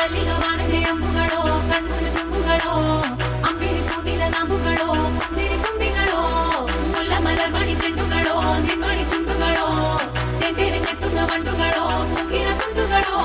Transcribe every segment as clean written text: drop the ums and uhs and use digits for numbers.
ಮಲ್ಲಿಗೆ ವಾಣಕ್ಕೆ ಅಂಬುಗಳೋ ಕಣ್ಣುಗಳು ತುಂಬುಗಳೋ ಅಂಬಿಳಿ ಕೂದಿನ ನಾಂಬುಗಳೋ ಸಿರಿ ತುಂಬಿಗಳೋ ಮುಲ್ಲ ಮಲರ್ ಮಣಿ ಚೆಂಡುಗಳೋ ನಿನ್ಮಣಿ ಚುಂಡುಗಳೋ ತೆಂಟೆರೆ ಕೆತ್ತುಂಗ ಬಂಡುಗಳೋ ಮುಗಿನ ತುಂಡುಗಳೋ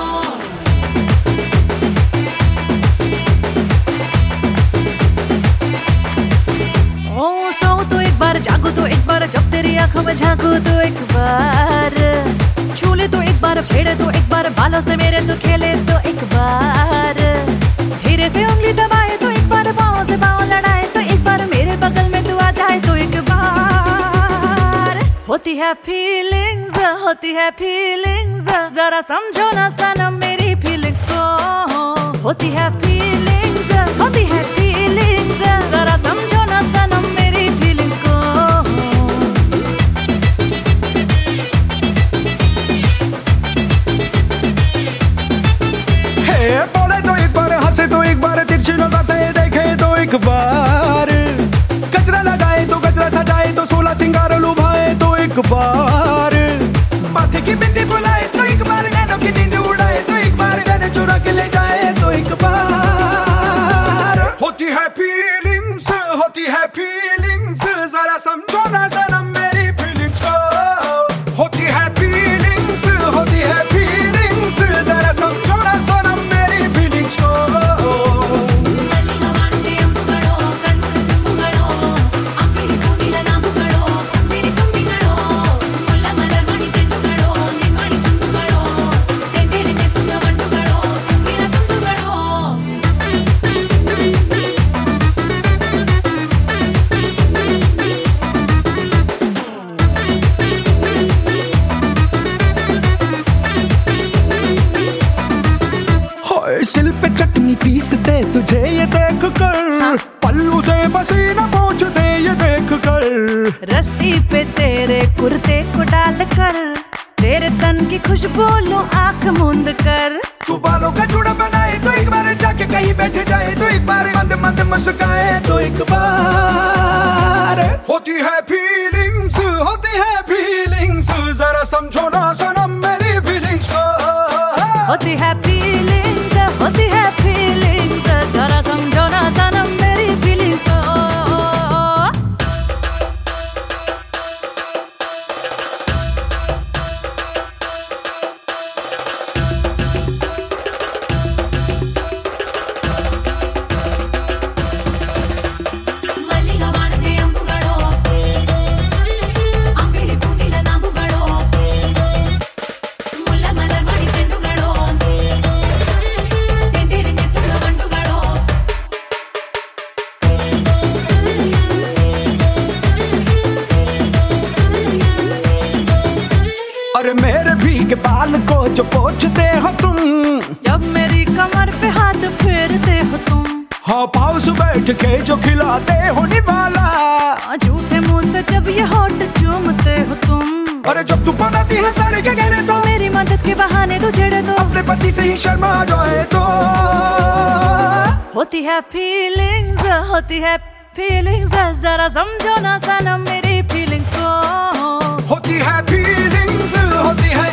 सो तो एक बार जागो तो एक बार जब तेरी आंखों में झांको तो एक बार छू ले तो एक बार छेड़े तो एक बार बालों से मेरे तो खेले तो एक बार धीरे से उंगली दबाए तो एक बार पाँव से पाँव लड़ाए तो एक बार मेरे बगल में तू आ जाए तो एक बार होती है फीलिंग्स जरा समझो ना सनम मेरी फीलिंग्स को होती है फीलिंग्स जरा समझो ना सनम मेरी फीलिंग्स को हे बोले तो एक बार हंसे तो एक बार तिरछी नजर से देखे तो एक बार गजरा लगाए तो गजरा सजाए तो 16 सिंगार लुभाए तो एक बार माथे की बिंदी बुलाए तो एक बार नैनों की नींद उड़ाए तो एक बार जाने चुरा के ले जाए तो एक बार होती है फीलिंग्स जरा समझो ना सनम मेरी फीलिंग्स को होती है फीलिंग्स जरा समझो ना सनम मेरी फीलिंग्स को ಮಲ್ಲಿಗೆ ವಾಣಕ್ಕೆ ಅಂಬುಗಳೋ ಕಣ್ಣುಗಳು ತುಂಬುಗಳೋ ಅಂಬಿಳಿ ಕೂದಿನ ನಾಂಬುಗಳೋ ಸಿರಿ ತುಂಬಿಗಳೋ ಮುಲ್ಲ ಮಲರ್ ಮಣಿ ಚೆಂಡುಗಳೋ ನಿನ್ಮಣಿ ಚುಂಡುಗಳೋ ತೆಂಟೆರೆ ಕೆತ್ತುಂಗ ಬಂಡುಗಳೋ ಮುಗಿನ ತುಂಡುಗಳೋ सिल पे चटनी पीसते तुझे ये देख कर पल्लू से पसीना पोंछते ये देख कर रस्सी पे तेरे कुर्ते को डाल कर तेरे तन की खुशबू लो आंख मूंद कर तू बालों का जुड़ा बनाए तो एक बार जाके कहीं बैठ जाए तो एक बार मंद मंद मुस्काए तो एक बार होती है फीलिंग्स जरा समझो ना सनम मेरी फीलिंग्स होती है फीलिंग्स जरा समझो ना सनम मेरी फीलिंग्स को ಮಲ್ಲಿಗೆ ವಾಣಕ್ಕೆ ಅಂಬುಗಳೋ ಅಂಬಿಳಿ ಕೂದಿನ ನಾಂಬುಗಳೋ ಮುಲ್ಲ ಮಲರ್ ಮಣಿ ಚೆಂಡುಗಳೋ ತೆಂಟೆರೆ ಕೆತ್ತುಂಗ ಬಂಡುಗಳೋ अरे मेरे भीगे बाल को जो पोंछते हो तुम जब मेरी कमर पे हाथ फेरते हो तुम हाँ पाँव से बैठ के जो खिलाते हो निवाला झूठे मुंह से जब ये होठ चूमते हो तुम अरे जब तू बनाती है साड़ी के घेरे तो मेरी मदद के बहाने तू छेड़े तो अपने पति से ही शर्मा जाए तो होती है फीलिंग्स जरा समझो ना सनम मेरी फीलिंग्स को होती है फीलिंग्स